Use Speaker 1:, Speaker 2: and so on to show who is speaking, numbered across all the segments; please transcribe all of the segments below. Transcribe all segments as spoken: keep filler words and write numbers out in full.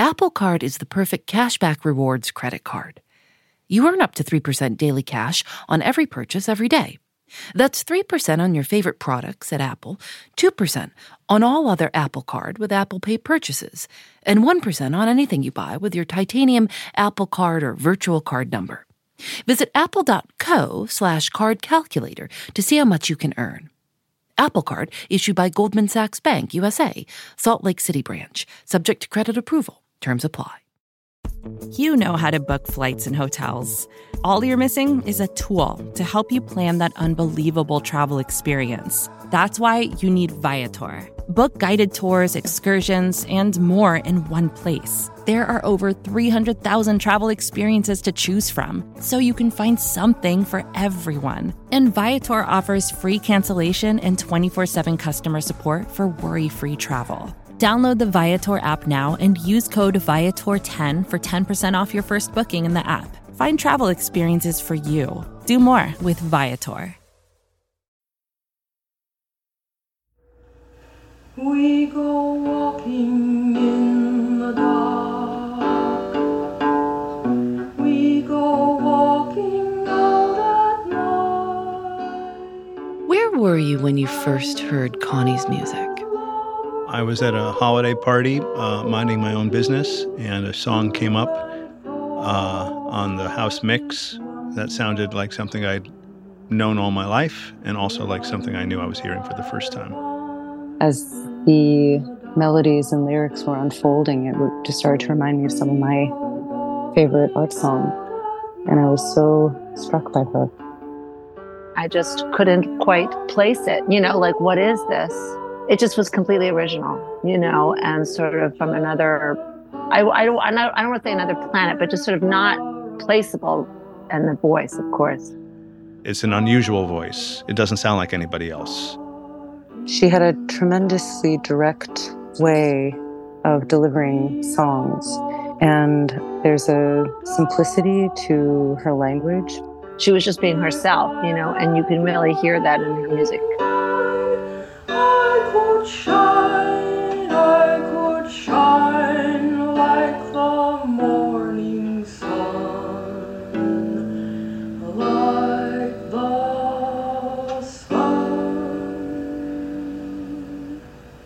Speaker 1: Apple Card is the perfect cashback rewards credit card. You earn up to three percent daily cash on every purchase every day. That's three percent on your favorite products at Apple, two percent on all other Apple Card with Apple Pay purchases, and one percent on anything you buy with your titanium Apple Card or virtual card number. Visit apple.co slash card calculator to see how much you can earn. Apple Card issued by Goldman Sachs Bank, U S A, Salt Lake City branch, subject to credit approval. Terms apply.
Speaker 2: You know how to book flights and hotels. All you're missing is a tool to help you plan that unbelievable travel experience. That's why you need Viator. Book guided tours, excursions, and more in one place. There are over three hundred thousand travel experiences to choose from, so you can find something for everyone. And Viator offers free cancellation and twenty-four seven customer support for worry-free travel. Download the Viator app now and use code Viator ten for ten percent off your first booking in the app. Find travel experiences for you. Do more with Viator.
Speaker 3: We go walking in the dark. We go walking out at night.
Speaker 1: Where were you when you first heard Connie's music?
Speaker 4: I was at a holiday party, uh, minding my own business, and a song came up uh, on the house mix that sounded like something I'd known all my life, and also like something I knew I was hearing for the first time.
Speaker 5: As the melodies and lyrics were unfolding, it just started to remind me of some of my favorite art songs, and I was so struck by her.
Speaker 6: I just couldn't quite place it, you know, like, what is this? It just was completely original, you know, and sort of from another, I, I, don't, I don't want to say another planet, but just sort of not placeable. And the voice, of course.
Speaker 4: It's an unusual voice. It doesn't sound like anybody else.
Speaker 5: She had a tremendously direct way of delivering songs. And there's a simplicity to her language.
Speaker 6: She was just being herself, you know, and you can really hear that in her music.
Speaker 3: I could shine, I could shine like the morning sun, like the sun.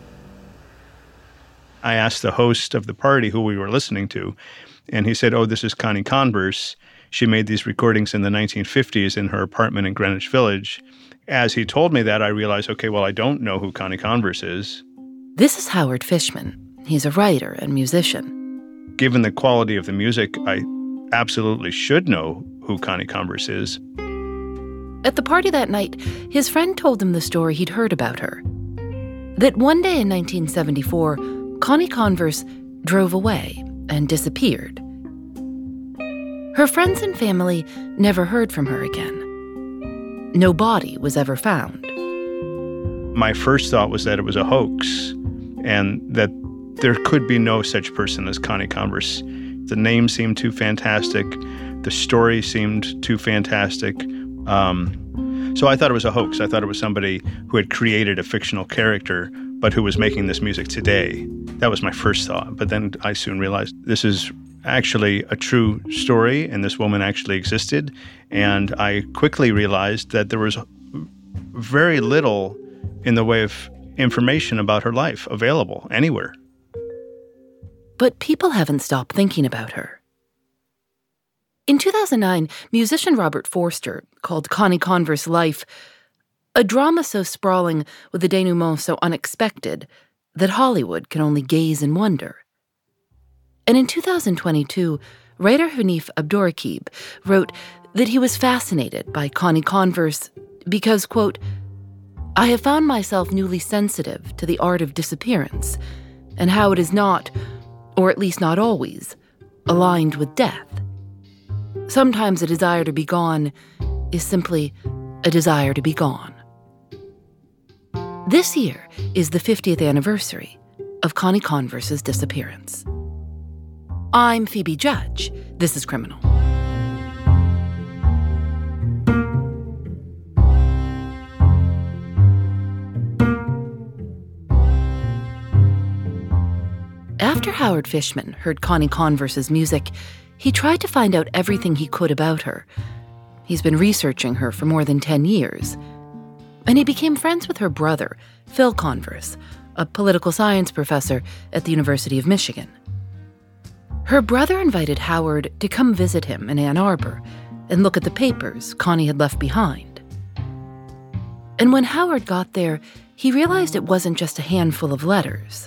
Speaker 4: I asked the host of the party who we were listening to, and he said, oh, this is Connie Converse. She made these recordings in the nineteen fifties in her apartment in Greenwich Village. As he told me that, I realized, okay, well, I don't know who Connie Converse is.
Speaker 1: This is Howard Fishman. He's a writer and musician.
Speaker 4: Given the quality of the music, I absolutely should know who Connie Converse is.
Speaker 1: At the party that night, his friend told him the story he'd heard about her. That one day in nineteen seventy-four, Connie Converse drove away and disappeared. Her friends and family never heard from her again. No body was ever found.
Speaker 4: My first thought was that it was a hoax and that there could be no such person as Connie Converse. The name seemed too fantastic. The story seemed too fantastic. Um, so I thought it was a hoax. I thought it was somebody who had created a fictional character, but who was making this music today. That was my first thought. But then I soon realized this is actually a true story, and this woman actually existed. And I quickly realized that there was very little in the way of information about her life available anywhere.
Speaker 1: But people haven't stopped thinking about her. In two thousand nine, musician Robert Forster called Connie Converse Life a drama so sprawling with a denouement so unexpected that Hollywood can only gaze and wonder. And in two thousand twenty-two, writer Hanif Abdurraqib wrote that he was fascinated by Connie Converse because, quote, I have found myself newly sensitive to the art of disappearance and how it is not, or at least not always, aligned with death. Sometimes a desire to be gone is simply a desire to be gone. This year is the fiftieth anniversary of Connie Converse's disappearance. I'm Phoebe Judge. This is Criminal. After After Howard Fishman heard Connie Converse's music, he tried to find out everything he could about her. He's been researching her for more than ten years. And he became friends with her brother, Phil Converse, a political science professor at the University of Michigan. Her brother invited Howard to come visit him in Ann Arbor and look at the papers Connie had left behind. And when Howard got there, he realized it wasn't just a handful of letters.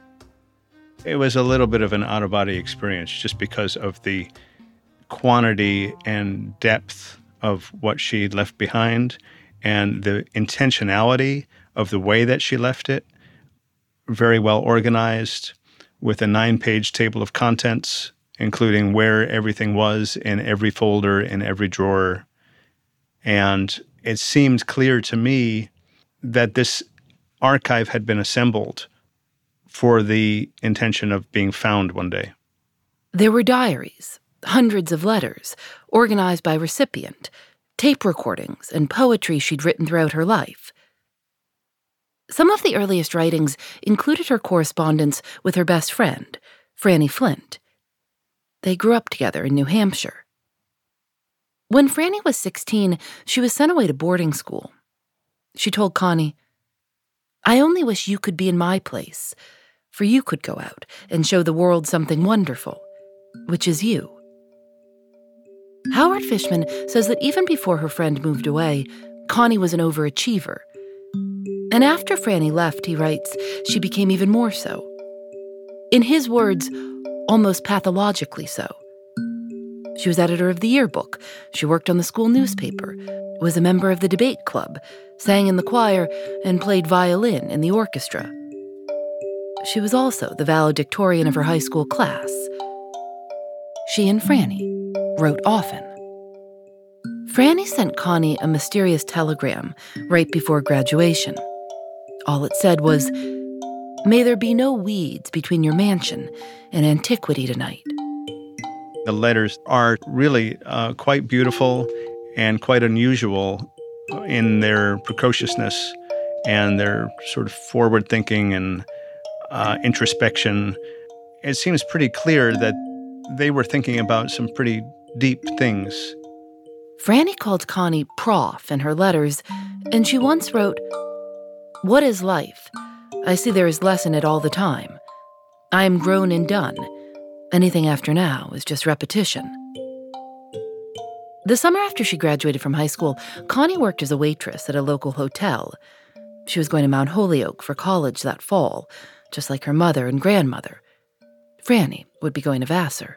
Speaker 4: It was a little bit of an out-of-body experience just because of the quantity and depth of what she'd left behind and the intentionality of the way that she left it. Very well organized, with a nine-page table of contents, including where everything was in every folder, in every drawer. And it seemed clear to me that this archive had been assembled for the intention of being found one day.
Speaker 1: There were diaries, hundreds of letters, organized by recipient, tape recordings, and poetry she'd written throughout her life. Some of the earliest writings included her correspondence with her best friend, Franny Flint. They grew up together in New Hampshire. When Franny was sixteen, she was sent away to boarding school. She told Connie, "I only wish you could be in my place, for you could go out and show the world something wonderful, which is you." Howard Fishman says that even before her friend moved away, Connie was an overachiever. And after Franny left, he writes, she became even more so. In his words, almost pathologically so. She was editor of the yearbook, she worked on the school newspaper, was a member of the debate club, sang in the choir, and played violin in the orchestra. She was also the valedictorian of her high school class. She and Franny wrote often. Franny sent Connie a mysterious telegram right before graduation. All it said was, "May there be no weeds between your mansion and antiquity tonight."
Speaker 4: The letters are really uh, quite beautiful and quite unusual in their precociousness and their sort of forward-thinking and uh, introspection. It seems pretty clear that they were thinking about some pretty deep things.
Speaker 1: Franny called Connie Prof in her letters, and she once wrote, "What is life? I see there is less in it all the time. I am grown and done. Anything after now is just repetition." The summer after she graduated from high school, Connie worked as a waitress at a local hotel. She was going to Mount Holyoke for college that fall, just like her mother and grandmother. Franny would be going to Vassar.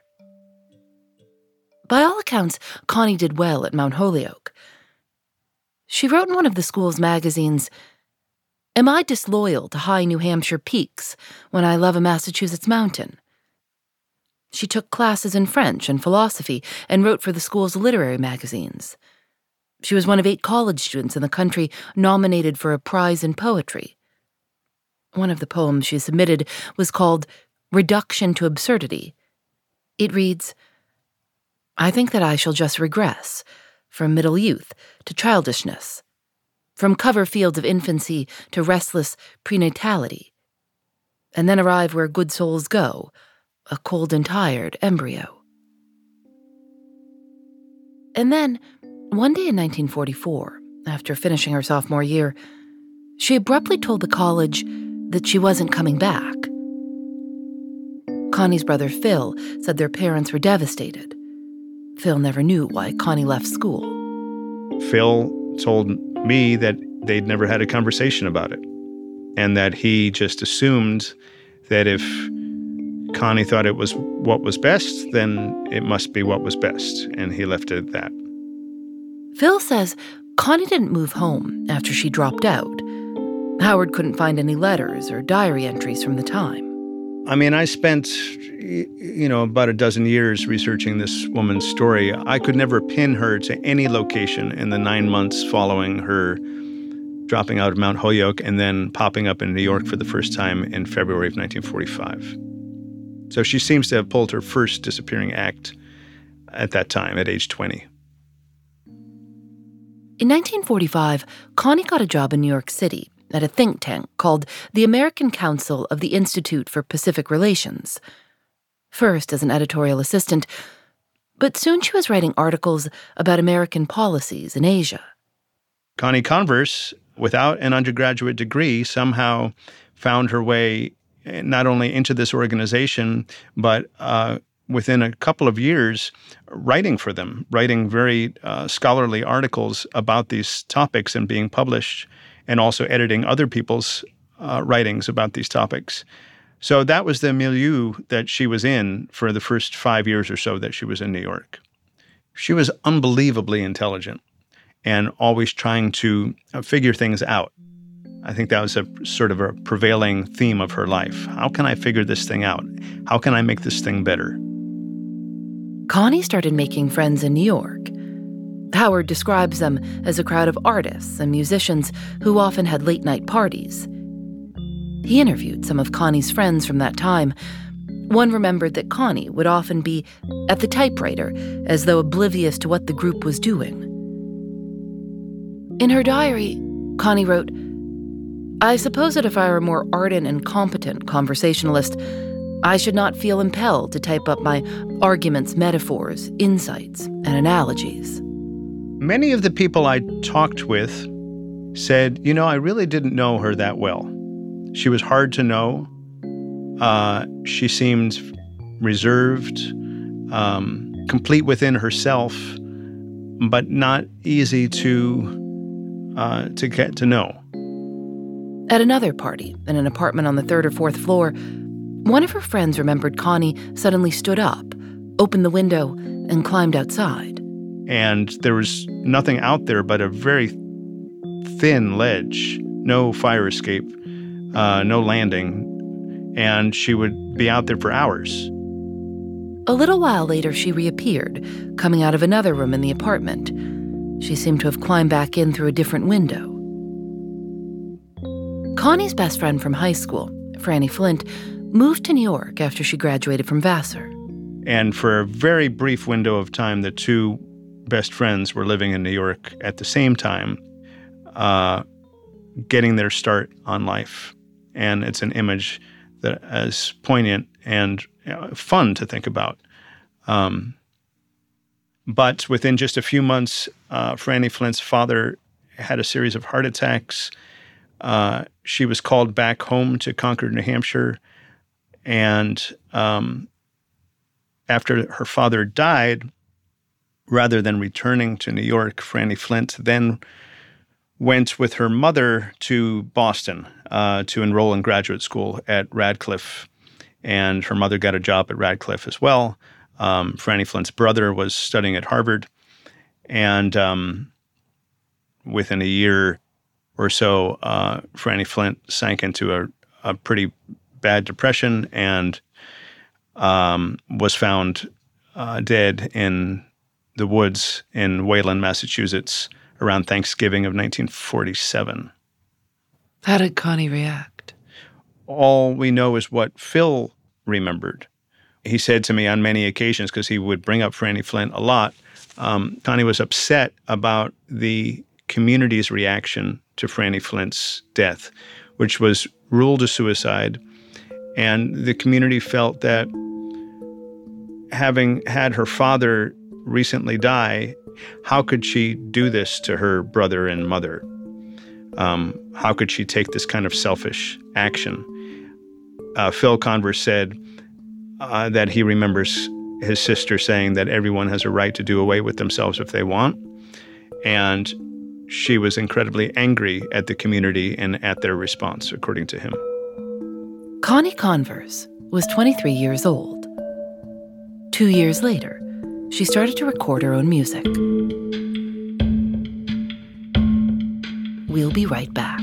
Speaker 1: By all accounts, Connie did well at Mount Holyoke. She wrote in one of the school's magazines, "Am I disloyal to high New Hampshire peaks when I love a Massachusetts mountain?" She took classes in French and philosophy and wrote for the school's literary magazines. She was one of eight college students in the country nominated for a prize in poetry. One of the poems she submitted was called Reduction to Absurdity. It reads, "I think that I shall just regress from middle youth to childishness, from cover fields of infancy to restless prenatality, and then arrive where good souls go, a cold and tired embryo." And then, one day in nineteen forty-four, after finishing her sophomore year, she abruptly told the college that she wasn't coming back. Connie's brother Phil said their parents were devastated. Phil never knew why Connie left school.
Speaker 4: Phil told me that they'd never had a conversation about it, and that he just assumed that if Connie thought it was what was best, then it must be what was best, and he left it at that.
Speaker 1: Phil says Connie didn't move home after she dropped out. Howard couldn't find any letters or diary entries from the time.
Speaker 4: I mean, I spent, you know, about a dozen years researching this woman's story. I could never pin her to any location in the nine months following her dropping out of Mount Holyoke and then popping up in New York for the first time in February of nineteen forty-five. So she seems to have pulled her first disappearing act at that time, at age twenty.
Speaker 1: In nineteen forty-five, Connie got a job in New York City at a think tank called the American Council of the Institute for Pacific Relations. First as an editorial assistant, but soon she was writing articles about American policies in Asia.
Speaker 4: Connie Converse, without an undergraduate degree, somehow found her way not only into this organization, but uh, within a couple of years, writing for them, writing very uh, scholarly articles about these topics and being published, and also editing other people's uh, writings about these topics. So that was the milieu that she was in for the first five years or so that she was in New York. She was unbelievably intelligent and always trying to figure things out. I think that was a sort of a prevailing theme of her life. How can I figure this thing out? How can I make this thing better?
Speaker 1: Connie started making friends in New York. Howard describes them as a crowd of artists and musicians who often had late-night parties. He interviewed some of Connie's friends from that time. One remembered that Connie would often be at the typewriter, as though oblivious to what the group was doing. In her diary, Connie wrote, "I suppose that if I were a more ardent and competent conversationalist, I should not feel impelled to type up my arguments, metaphors, insights, and analogies."
Speaker 4: Many of the people I talked with said, you know, I really didn't know her that well. She was hard to know. Uh, she seemed reserved, um, complete within herself, but not easy to uh, to get to know.
Speaker 1: At another party, in an apartment on the third or fourth floor, one of her friends remembered Connie suddenly stood up, opened the window, and climbed outside.
Speaker 4: And there was nothing out there but a very thin ledge, no fire escape, uh, no landing, and she would be out there for hours.
Speaker 1: A little while later, she reappeared, coming out of another room in the apartment. She seemed to have climbed back in through a different window. Connie's best friend from high school, Franny Flint, moved to New York after she graduated from Vassar.
Speaker 4: And for a very brief window of time, the two best friends were living in New York at the same time, uh, getting their start on life. And it's an image that is poignant and you know, fun to think about. Um, but within just a few months, uh, Franny Flint's father had a series of heart attacks. Uh, she was called back home to Concord, New Hampshire. And um, after her father died, rather than returning to New York, Franny Flint then went with her mother to Boston uh, to enroll in graduate school at Radcliffe. And her mother got a job at Radcliffe as well. Um, Franny Flint's brother was studying at Harvard. And um, within a year or so, uh, Franny Flint sank into a, a pretty bad depression and um, was found uh, dead in the woods in Wayland, Massachusetts, around Thanksgiving of nineteen forty-seven.
Speaker 1: How did Connie react?
Speaker 4: All we know is what Phil remembered. He said to me on many occasions, because he would bring up Franny Flint a lot, um, Connie was upset about the community's reaction to Franny Flint's death, which was ruled a suicide. And the community felt that having had her father recently die, how could she do this to her brother and mother? Um, how could she take this kind of selfish action? Uh, Phil Converse said uh, that he remembers his sister saying that everyone has a right to do away with themselves if they want. And she was incredibly angry at the community and at their response, according to him.
Speaker 1: Connie Converse was twenty-three years old. Two years later, she started to record her own music. We'll be right back.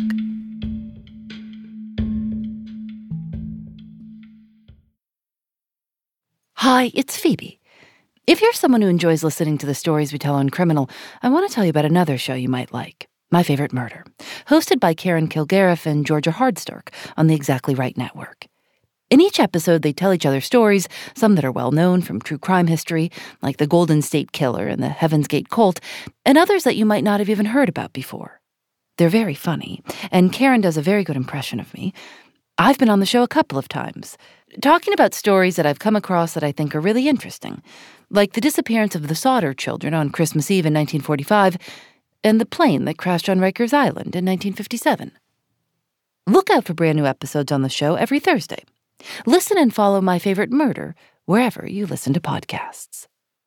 Speaker 1: Hi, it's Phoebe. If you're someone who enjoys listening to the stories we tell on Criminal, I want to tell you about another show you might like, My Favorite Murder, hosted by Karen Kilgariff and Georgia Hardstark on the Exactly Right Network. In each episode, they tell each other stories, some that are well-known from true crime history, like the Golden State Killer and the Heaven's Gate Cult, and others that you might not have even heard about before. They're very funny, and Karen does a very good impression of me. I've been on the show a couple of times, talking about stories that I've come across that I think are really interesting, like the disappearance of the Sodder children on Christmas Eve in nineteen forty-five and the plane that crashed on Rikers Island in nineteen fifty-seven. Look out for brand new episodes on the show every Thursday. Listen and follow My Favorite Murder wherever you listen to podcasts.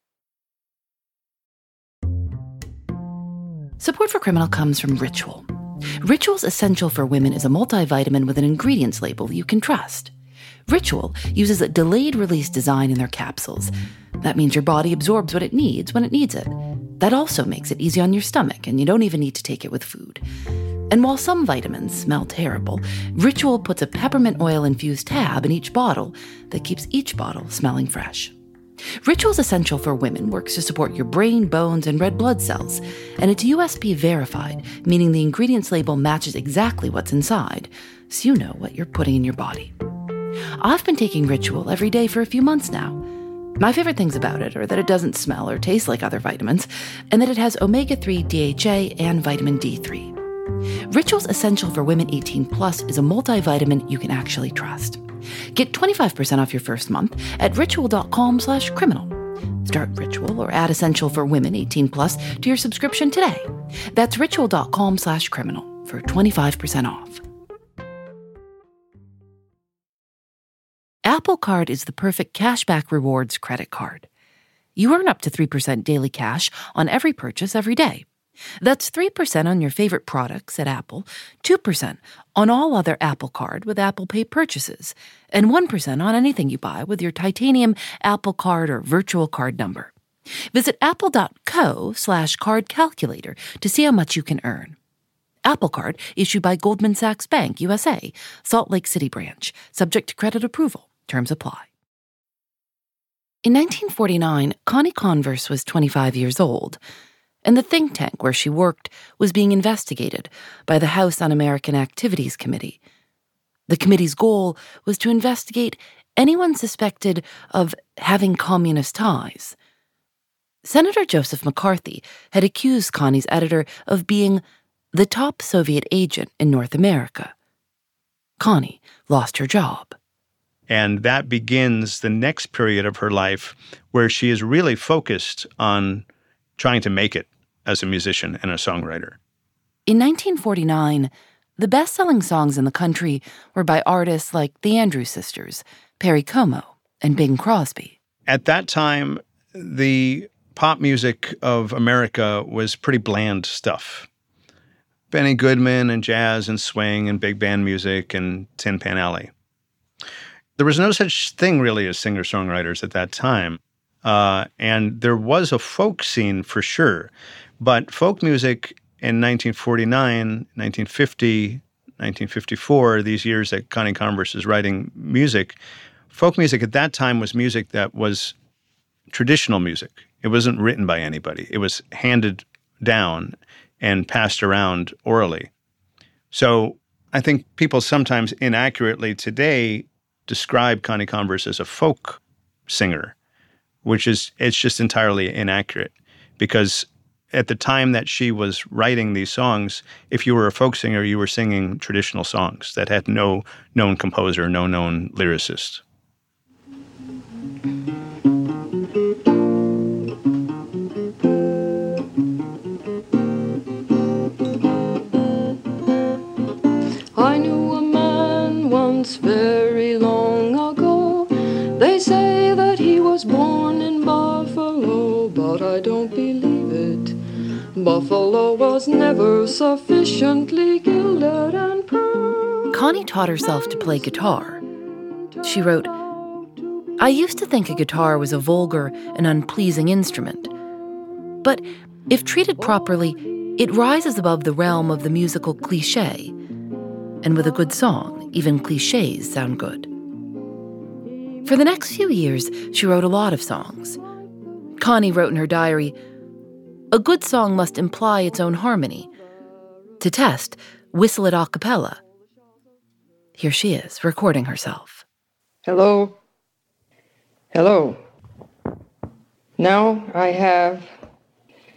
Speaker 1: Support for Criminal comes from Ritual. Ritual's Essential for Women is a multivitamin with an ingredients label you can trust. Ritual uses a delayed-release design in their capsules. That means your body absorbs what it needs when it needs it. That also makes it easy on your stomach, and you don't even need to take it with food. And while some vitamins smell terrible, Ritual puts a peppermint oil-infused tab in each bottle that keeps each bottle smelling fresh. Ritual's Essential for Women works to support your brain, bones, and red blood cells, and it's U S P verified, meaning the ingredients label matches exactly what's inside, so you know what you're putting in your body. I've been taking Ritual every day for a few months now. My favorite things about it are that it doesn't smell or taste like other vitamins, and that it has omega three D H A and vitamin D three. Ritual's Essential for Women eighteen plus is a multivitamin you can actually trust. Get twenty-five percent off your first month at ritual.com slash criminal. Start Ritual or add Essential for Women eighteen plus to your subscription today. That's ritual.com slash criminal for twenty-five percent off. Apple Card is the perfect cashback rewards credit card. You earn up to three percent daily cash on every purchase every day. That's three percent on your favorite products at Apple, two percent on all other Apple Card with Apple Pay purchases, and one percent on anything you buy with your titanium Apple Card or virtual card number. Visit apple.co slash card calculator to see how much you can earn. Apple Card issued by Goldman Sachs Bank, U S A, Salt Lake City branch, subject to credit approval. Terms apply. In nineteen forty-nine, Connie Converse was twenty-five years old, and the think tank where she worked was being investigated by the House Un-American Activities Committee. The committee's goal was to investigate anyone suspected of having communist ties. Senator Joseph McCarthy had accused Connie's editor of being the top Soviet agent in North America. Connie lost her job.
Speaker 4: And that begins the next period of her life where she is really focused on trying to make it as a musician and a songwriter.
Speaker 1: In nineteen forty-nine, the best-selling songs in the country were by artists like the Andrews Sisters, Perry Como, and Bing Crosby.
Speaker 4: At that time, the pop music of America was pretty bland stuff. Benny Goodman and jazz and swing and big band music and Tin Pan Alley. There was no such thing really as singer-songwriters at that time. Uh, and there was a folk scene for sure. But folk music in nineteen forty-nine, nineteen fifty, nineteen fifty-four, these years that Connie Converse is writing music, folk music at that time was music that was traditional music. It wasn't written by anybody. It was handed down and passed around orally. So I think people sometimes inaccurately today describe Connie Converse as a folk singer, which is, it's just entirely inaccurate. Because at the time that she was writing these songs, if you were a folk singer, you were singing traditional songs that had no known composer, no known lyricist.
Speaker 3: I knew a man once very long ago. They say that he was born in Buffalo, but I don't believe it. Buffalo was never sufficiently gilded and proud.
Speaker 1: Connie taught herself to play guitar. She wrote, "I used to think a guitar was a vulgar and unpleasing instrument. But if treated properly, it rises above the realm of the musical cliché. And with a good song, even clichés sound good." For the next few years, she wrote a lot of songs. Connie wrote in her diary, "A good song must imply its own harmony. To test, whistle it a cappella." Here she is, recording herself.
Speaker 3: Hello. Hello. Now I have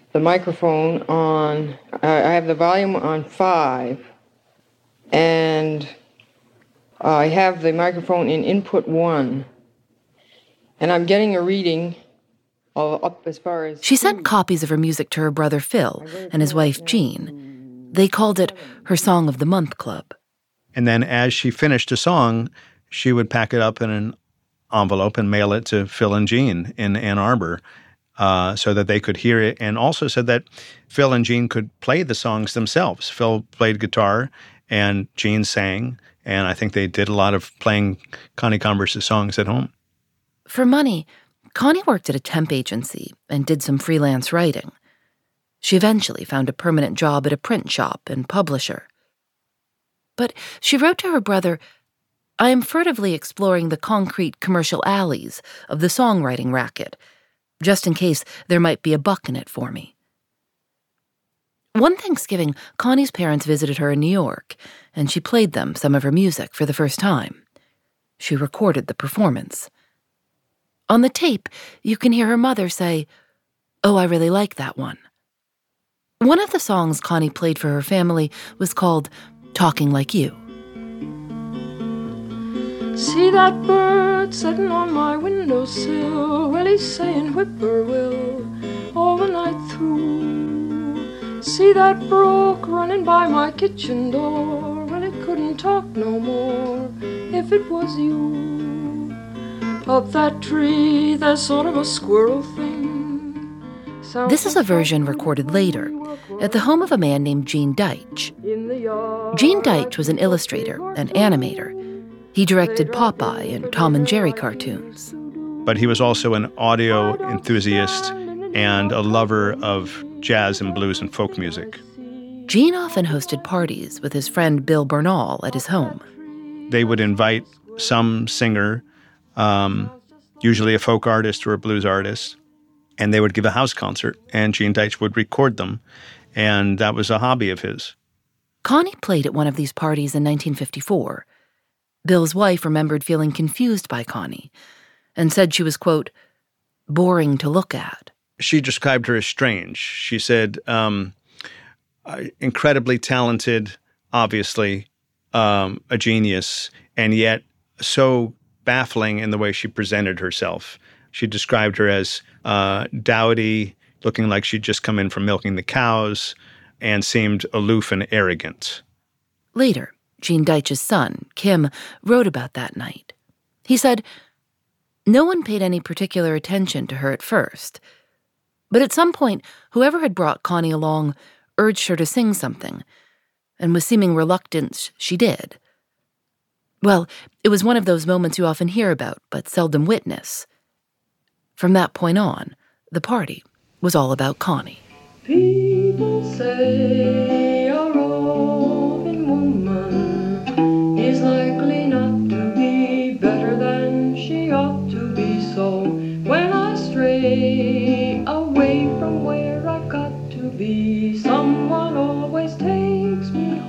Speaker 3: the microphone on, I have the volume on five, and I have the microphone in input one, and I'm getting a reading up as far as...
Speaker 1: She sent copies of her music to her brother Phil and his wife Jean. They called it her Song of the Month Club.
Speaker 4: And then as she finished a song, she would pack it up in an envelope and mail it to Phil and Jean in Ann Arbor uh, so that they could hear it, and also said that Phil and Jean could play the songs themselves. Phil played guitar and Jean sang, and I think they did a lot of playing Connie Converse's songs at home.
Speaker 1: For money, Connie worked at a temp agency and did some freelance writing. She eventually found a permanent job at a print shop and publisher. But she wrote to her brother, "I am furtively exploring the concrete commercial alleys of the songwriting racket, just in case there might be a buck in it for me." One Thanksgiving, Connie's parents visited her in New York, and she played them some of her music for the first time. She recorded the performance. On the tape, you can hear her mother say, "Oh, I really like that one." One of the songs Connie played for her family was called Talking Like You.
Speaker 3: See that bird sitting on my windowsill, well, he's saying whippoorwill all the night through. See that brook running by my kitchen door, well, it couldn't talk no more if it was you. Up that tree, there's sort of a squirrel thing. Sounds
Speaker 1: This is a version recorded later at the home of a man named Gene Deitch. Gene Deitch was an illustrator and animator. He directed Popeye and Tom and Jerry cartoons.
Speaker 4: But he was also an audio enthusiast and a lover of jazz and blues and folk music.
Speaker 1: Gene often hosted parties with his friend Bill Bernal at his home.
Speaker 4: They would invite some singer, um, usually a folk artist or a blues artist, and they would give a house concert, and Gene Deitch would record them, and that was a hobby of his.
Speaker 1: Connie played at one of these parties in nineteen fifty-four. Bill's wife remembered feeling confused by Connie and said she was, quote, boring to look at.
Speaker 4: She described her as strange. She said, um, incredibly talented, obviously, um, a genius, and yet so baffling in the way she presented herself. She described her as uh, dowdy, looking like she'd just come in from milking the cows, and seemed aloof and arrogant.
Speaker 1: Later, Gene Deitch's son, Kim, wrote about that night. He said, "No one paid any particular attention to her at first. But at some point, whoever had brought Connie along urged her to sing something, and with seeming reluctance, she did. Well, it was one of those moments you often hear about, but seldom witness. From that point on, the party was all about Connie."
Speaker 3: People say a roving woman is likely not to be better than she ought to be. So when I stray away from where I've got to be, someone always takes me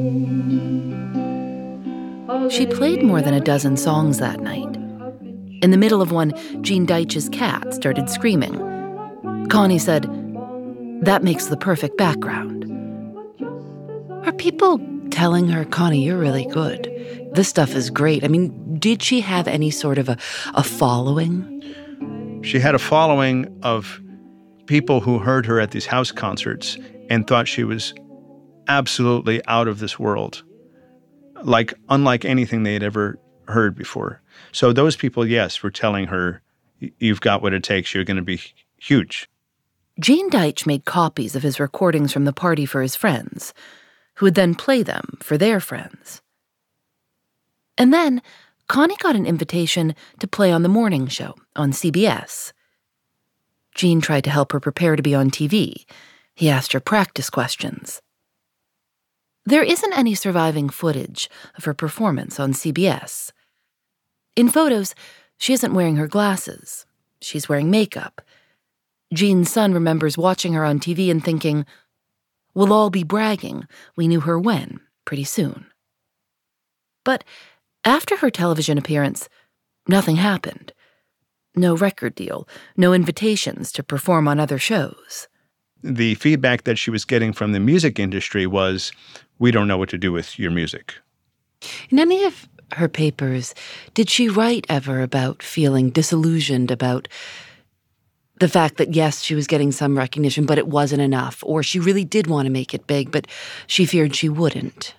Speaker 3: home.
Speaker 1: She played more than a dozen songs that night. In the middle of one, Gene Deitch's cat started screaming. Connie said, "That makes the perfect background."
Speaker 7: Are people telling her, "Connie, you're really good. This stuff is great"? I mean, did she have any sort of a, a following?
Speaker 4: She had a following of people who heard her at these house concerts and thought she was absolutely out of this world, like unlike anything they had ever heard before. So those people, yes, were telling her, "You've got what it takes. You're going to be huge."
Speaker 1: Gene Deitch made copies of his recordings from the party for his friends, who would then play them for their friends. And then Connie got an invitation to play on the morning show on C B S. Gene tried to help her prepare to be on T V. He asked her practice questions. There isn't any surviving footage of her performance on C B S. In photos, she isn't wearing her glasses. She's wearing makeup. Gene's son remembers watching her on T V and thinking, "We'll all be bragging we knew her when, pretty soon." But after her television appearance, nothing happened. No record deal, no invitations to perform on other shows.
Speaker 4: the feedback that she was getting from the music industry was, we don't know what to do with your music.
Speaker 7: In any of her papers, did she write ever about feeling disillusioned about the fact that, yes, she was getting some recognition, but it wasn't enough, or she really did want to make it big, but she feared she wouldn't?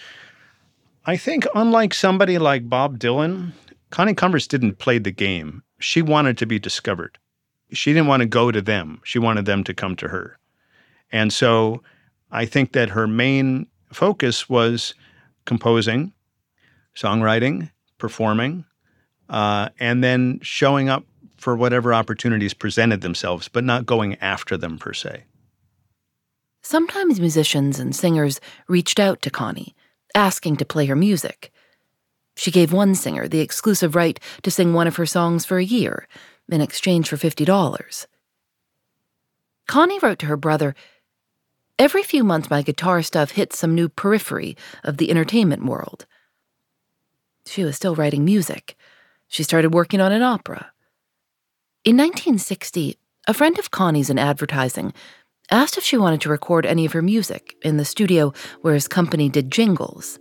Speaker 4: I think unlike somebody like Bob Dylan, Connie Converse didn't play the game. She wanted to be discovered. She didn't want to go to them. She wanted them to come to her. And so I think that her main focus was composing, songwriting, performing, uh, and then showing up for whatever opportunities presented themselves, but not going after them per se.
Speaker 1: Sometimes musicians and singers reached out to Connie, asking to play her music. She gave one singer the exclusive right to sing one of her songs for a year in exchange for fifty dollars. Connie wrote to her brother, "Every few months my guitar stuff hits some new periphery of the entertainment world." She was still writing music. She started working on an opera. In nineteen sixty, a friend of Connie's in advertising asked if she wanted to record any of her music in the studio where his company did jingles.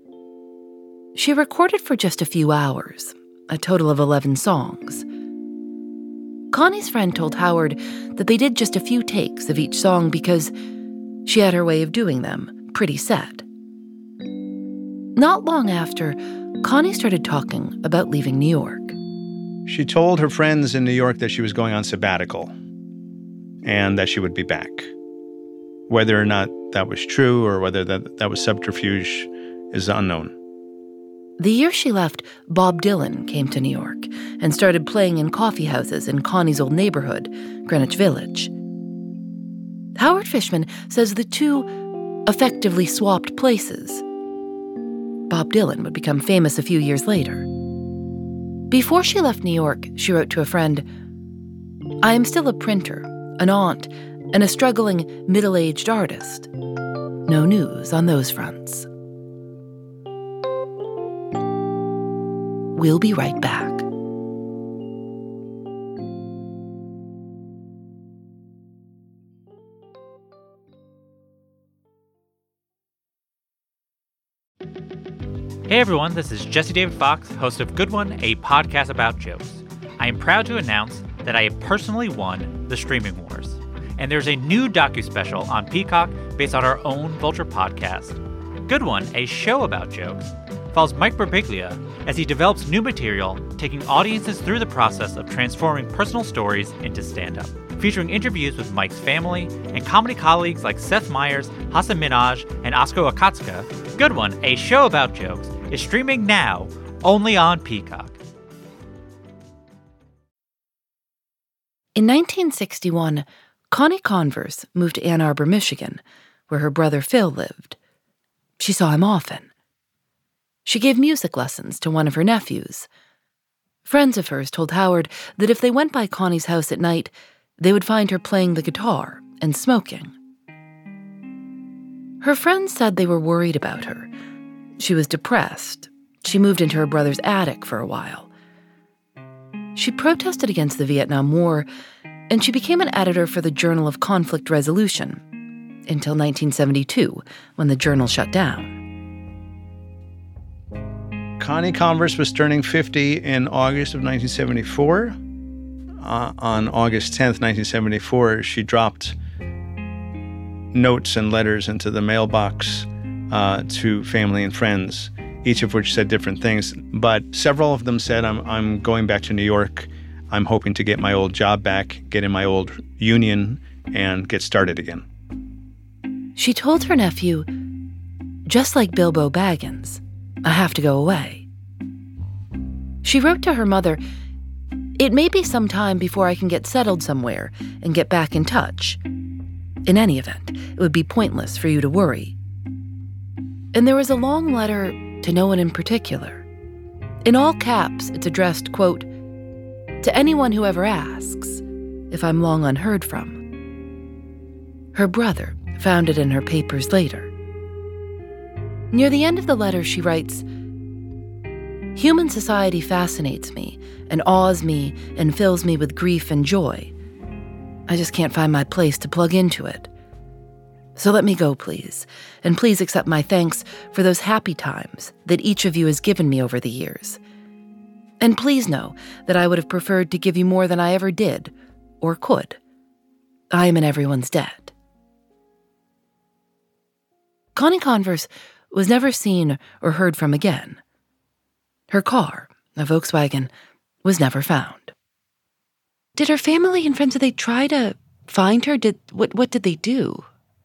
Speaker 1: She recorded for just a few hours, a total of eleven songs. Connie's friend told Howard that they did just a few takes of each song because she had her way of doing them, pretty set. Not long after, Connie started talking about leaving New York.
Speaker 4: She told her friends in New York that she was going on sabbatical and that she would be back. Whether or not that was true or whether that, that was subterfuge is unknown.
Speaker 1: The year she left, Bob Dylan came to New York and started playing in coffee houses in Connie's old neighborhood, Greenwich Village. Howard Fishman says the two effectively swapped places. Bob Dylan would become famous a few years later. Before she left New York, she wrote to a friend, "I am still a printer, an aunt, and a struggling middle-aged artist. No news on those fronts." We'll be right back.
Speaker 8: Hey everyone, this is Jesse David Fox, host of Good One, a podcast about jokes. I am proud to announce that I have personally won the Streaming Wars. And there's a new docu-special on Peacock based on our own Vulture podcast. Good One, a show about jokes, follows Mike Birbiglia as he develops new material, taking audiences through the process of transforming personal stories into stand-up. Featuring interviews with Mike's family and comedy colleagues like Seth Meyers, Hasan Minhaj, and Oskar Okatska, Good One, a show about jokes, is streaming now only on Peacock.
Speaker 1: In nineteen sixty-one, Connie Converse moved to Ann Arbor, Michigan, where her brother Phil lived. She saw him often. She gave music lessons to one of her nephews. Friends of hers told Howard that if they went by Connie's house at night, they would find her playing the guitar and smoking. Her friends said they were worried about her. She was depressed. She moved into her brother's attic for a while. She protested against the Vietnam War, and she became an editor for the Journal of Conflict Resolution until nineteen seventy-two, when the journal shut down.
Speaker 4: Connie Converse was turning fifty in August of nineteen seventy-four. Uh, on August tenth, nineteen seventy-four, she dropped notes and letters into the mailbox uh, to family and friends, each of which said different things. But several of them said, I'm, I'm going back to New York. I'm hoping to get my old job back, get in my old union, and get started again.
Speaker 1: She told her nephew, "Just like Bilbo Baggins, I have to go away." She wrote to her mother, "It may be some time before I can get settled somewhere and get back in touch. In any event, it would be pointless for you to worry." And there was a long letter to no one in particular. In all caps, it's addressed, quote, "To anyone who ever asks if I'm long unheard from." Her brother found it in her papers later. Near the end of the letter, she writes, "Human society fascinates me and awes me and fills me with grief and joy. I just can't find my place to plug into it. So let me go, please, and please accept my thanks for those happy times that each of you has given me over the years. And please know that I would have preferred to give you more than I ever did or could. I am in everyone's debt. Connie Converse was never seen or heard from again. Her car, a Volkswagen, was never found. Did her family and friends, did they try to find her? Did what? What did they do?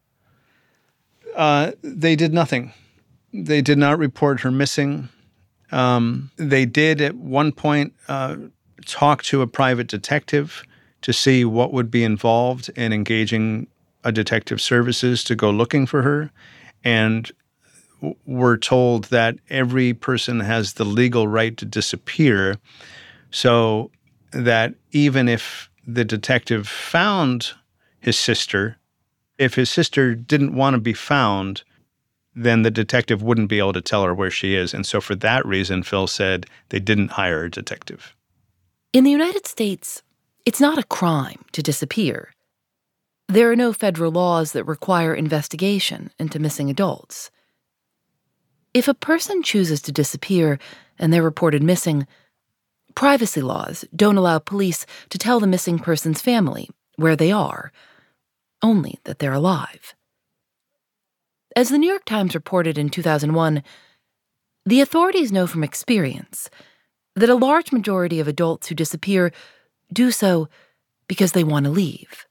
Speaker 4: Uh, they did nothing. They did not report her missing. Um, they did at one point uh, talk to a private detective to see what would be involved in engaging a detective services to go looking for her. And w- were told that every person has the legal right to disappear, so that even if the detective found his sister, if his sister didn't want to be found, then the detective wouldn't be able to tell her where she is. And so for that reason, Phil said they didn't hire a detective.
Speaker 1: In the United States, it's not a crime to disappear. There are no federal laws that require investigation into missing adults. If a person chooses to disappear and they're reported missing, privacy laws don't allow police to tell the missing person's family where they are, only that they're alive. As the New York Times reported in two thousand one, the authorities know from experience that a large majority of adults who disappear do so because they want to leave.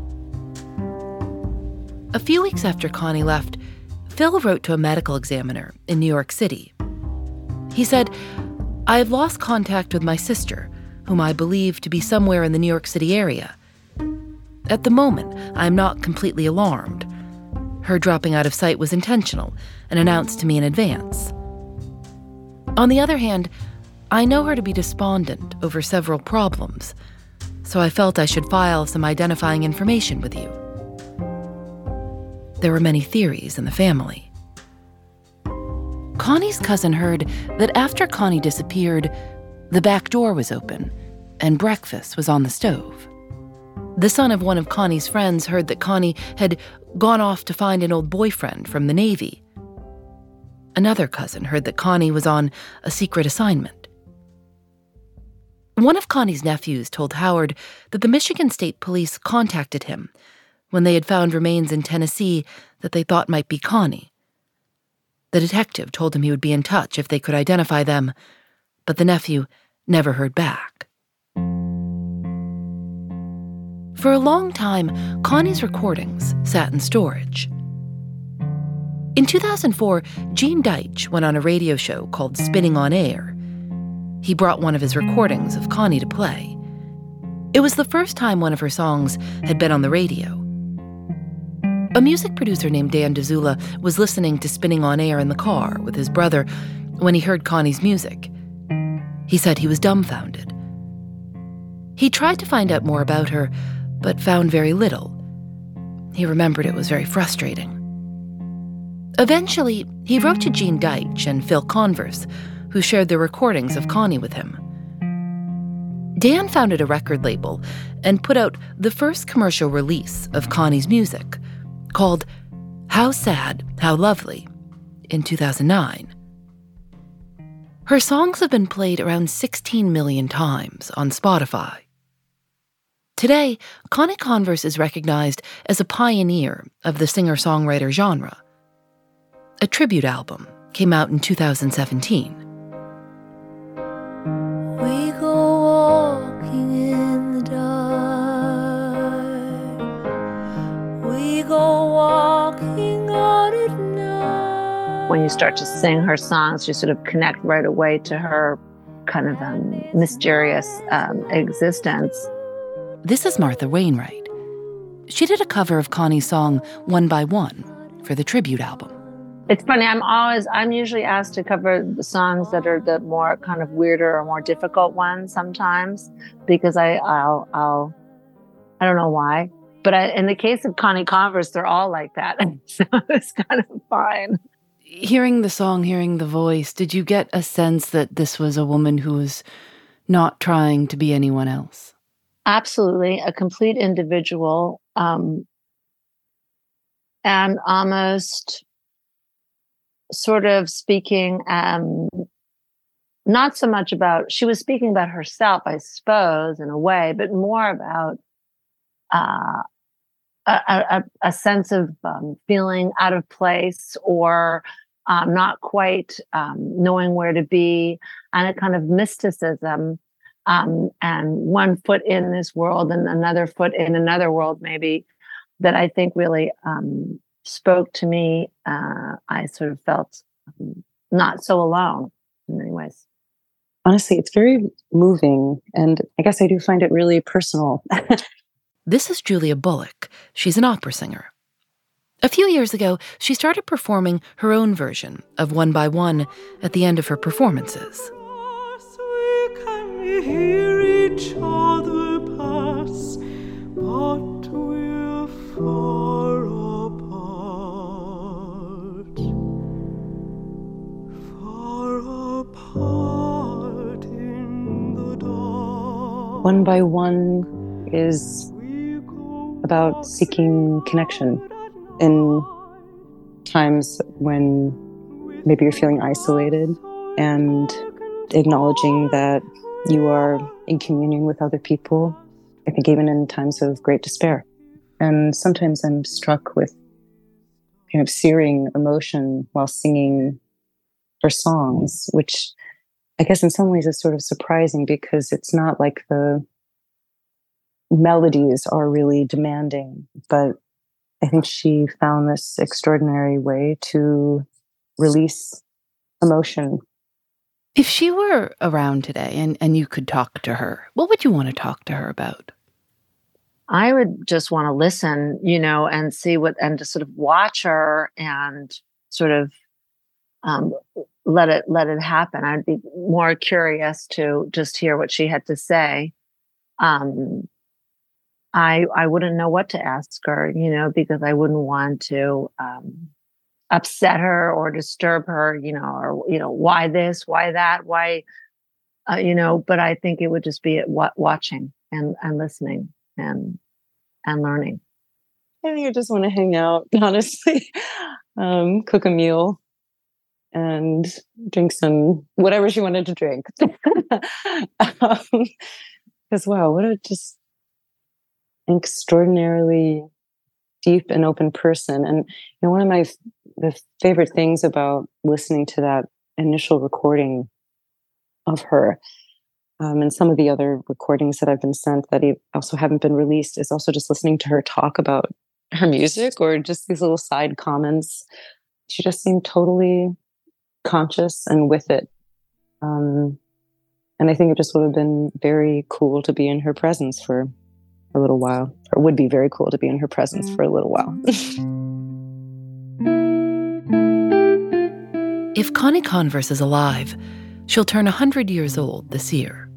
Speaker 1: A few weeks after Connie left, Phil wrote to a medical examiner in New York City. He said, "I have lost contact with my sister, whom I believe to be somewhere in the New York City area. At the moment, I am not completely alarmed. Her dropping out of sight was intentional and announced to me in advance. On the other hand, I know her to be despondent over several problems, so I felt I should file some identifying information with you." There were many theories in the family. Connie's cousin heard that after Connie disappeared, the back door was open and breakfast was on the stove. The son of one of Connie's friends heard that Connie had gone off to find an old boyfriend from the Navy. Another cousin heard that Connie was on a secret assignment. One of Connie's nephews told Howard that the Michigan State Police contacted him when they had found remains in Tennessee that they thought might be Connie. The detective told him he would be in touch if they could identify them, but the nephew never heard back. For a long time, Connie's recordings sat in storage. In two thousand four, Gene Deitch went on a radio show called Spinning on Air. He brought one of his recordings of Connie to play. It was the first time one of her songs had been on the radio. A music producer named Dan DeZula was listening to Spinning on Air in the car with his brother when he heard Connie's music. He said he was dumbfounded. He tried to find out more about her, but found very little. He remembered it was very frustrating. Eventually, he wrote to Gene Deitch and Phil Converse, who shared their recordings of Connie with him. Dan founded a record label and put out the first commercial release of Connie's music, called How Sad, How Lovely, in two thousand nine. Her songs have been played around sixteen million times on Spotify. Today, Connie Converse is recognized as a pioneer of the singer-songwriter genre. A tribute album came out in two thousand seventeen.
Speaker 9: We go walking in the dark. We go walking on at night.
Speaker 6: When you start to sing her songs, you sort of connect right away to her kind of um, mysterious um, existence.
Speaker 1: This is Martha Wainwright. She did a cover of Connie's song One by One for the tribute album.
Speaker 6: It's funny, I'm always, I'm usually asked to cover the songs that are the more kind of weirder or more difficult ones sometimes, because I, I'll, I'll, I don't know why, but I, in the case of Connie Converse, they're all like that. So it's kind of fine.
Speaker 1: Hearing the song, hearing the voice, did you get a sense that this was a woman who was not trying to be anyone else?
Speaker 6: Absolutely, a complete individual, um, and almost sort of speaking, um, not so much about, she was speaking about herself, I suppose, in a way, but more about uh, a, a, a sense of um, feeling out of place or um, not quite um, knowing where to be, and a kind of mysticism. Um, and one foot in this world and another foot in another world, maybe, that I think really um, spoke to me. Uh, I sort of felt um, not so alone in many ways.
Speaker 5: Honestly, it's very moving, and I guess I do find it really personal.
Speaker 1: This is Julia Bullock. She's an opera singer. A few years ago, she started performing her own version of One by One at the end of her performances.
Speaker 10: Hear each other pass, but we're far apart, far apart in the dark.
Speaker 5: One by One is about seeking connection in times when maybe you're feeling isolated, and acknowledging that you are in communion with other people, I think even in times of great despair. And sometimes I'm struck with kind of searing emotion while singing her songs, which I guess in some ways is sort of surprising because it's not like the melodies are really demanding, but I think she found this extraordinary way to release emotion.
Speaker 1: If she were around today and, and you could talk to her, what would you want to talk to her about?
Speaker 6: I would just want to listen, you know, and see what, and to sort of watch her and sort of um, let it, let it happen. I'd be more curious to just hear what she had to say. Um, I, I wouldn't know what to ask her, you know, because I wouldn't want to, um, upset her or disturb her, you know, or, you know, why this, why that, why, uh, you know, but I think it would just be w- watching and, and listening and, and learning.
Speaker 5: I think I just want to hang out, honestly, um, cook a meal and drink some, whatever she wanted to drink. um, because wow, what a just extraordinarily deep and open person. And you know, one of my the favorite things about listening to that initial recording of her, um, and some of the other recordings that I've been sent that also haven't been released, is also just listening to her talk about her music or just these little side comments. She just seemed totally conscious and with it. Um, and I think it just would have been very cool to be in her presence for a little while, or would be very cool to be in her presence for a little while.
Speaker 1: If Connie Converse is alive, she'll turn one hundred years old this year.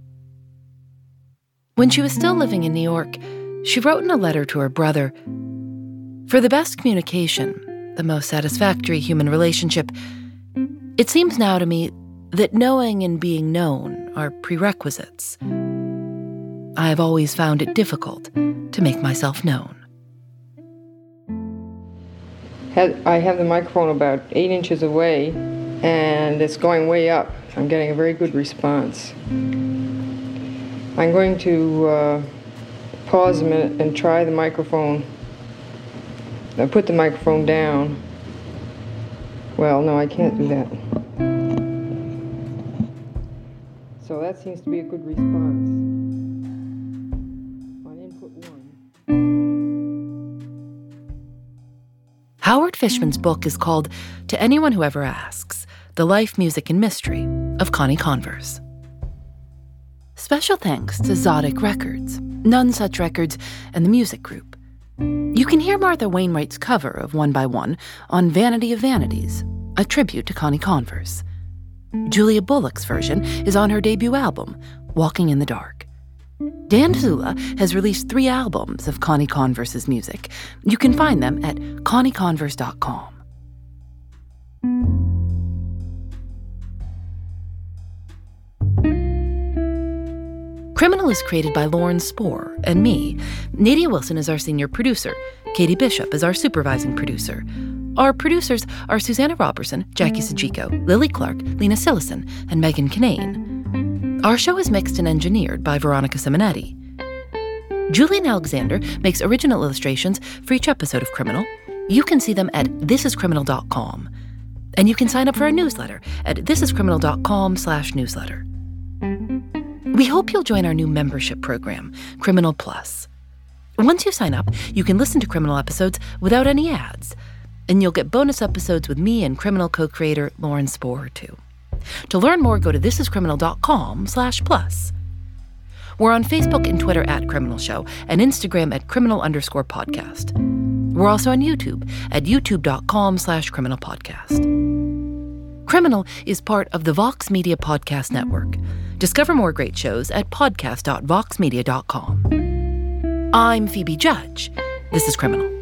Speaker 1: When she was still living in New York, she wrote in a letter to her brother, "For the best communication, the most satisfactory human relationship, it seems now to me that knowing and being known are prerequisites. I have always found it difficult to make myself known."
Speaker 11: I have the microphone about eight inches away, and it's going way up. I'm getting a very good response. I'm going to uh, pause a minute and try the microphone. I put the microphone down. Well, no, I can't do that. So that seems to be a good response. On input one.
Speaker 1: Howard Fishman's book is called To Anyone Who Ever Asks, The Life, Music, and Mystery of Connie Converse. Special thanks to Zodic Records, None Such Records, and the Music Group. You can hear Martha Wainwright's cover of One by One on Vanity of Vanities, a tribute to Connie Converse. Julia Bullock's version is on her debut album, Walking in the Dark. Dan Zula has released three albums of Connie Converse's music. You can find them at connie converse dot com. Criminal is created by Lauren Spohr and me. Nadia Wilson is our senior producer. Katie Bishop is our supervising producer. Our producers are Susanna Robertson, Jackie Sajiko, Lily Clark, Lena Sillison, and Megan Kinane. Our show is mixed and engineered by Veronica Simonetti. Julian Alexander makes original illustrations for each episode of Criminal. You can see them at this is criminal dot com. And you can sign up for our newsletter at this is criminal dot com slash newsletter. We hope you'll join our new membership program, Criminal Plus. Once you sign up, you can listen to Criminal episodes without any ads. And you'll get bonus episodes with me and Criminal co-creator Lauren Spohr, too. To learn more, go to this is criminal dot com slash plus. We're on Facebook and Twitter at Criminal Show and Instagram at criminal underscore podcast. We're also on YouTube at youtube dot com slash criminal podcast. Criminal is part of the Vox Media Podcast Network. Discover more great shows at podcast dot vox media dot com. I'm Phoebe Judge. This is Criminal.